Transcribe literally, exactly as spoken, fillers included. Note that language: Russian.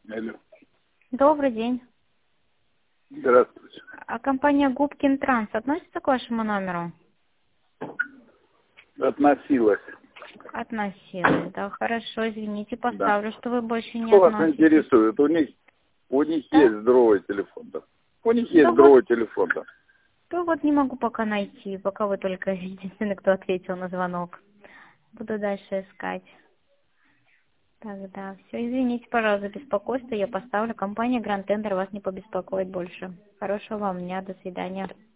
Алло. Добрый день. Здравствуйте. А компания Губкин Транс относится к вашему номеру? Относилась. Относилась, да, хорошо, извините, Да. поставлю, что вы больше не Что вас относитесь. интересует? У них, у них Да? есть здоровый телефон, да? У них есть Да вот, здоровый телефон, да? да вот не могу пока найти, пока вы только единственный, кто ответил на звонок. Буду дальше искать. Тогда все, извините, пожалуйста, за беспокойство, я поставлю. Компания Гранд Тендер вас не побеспокоит больше. Хорошего вам дня, до свидания.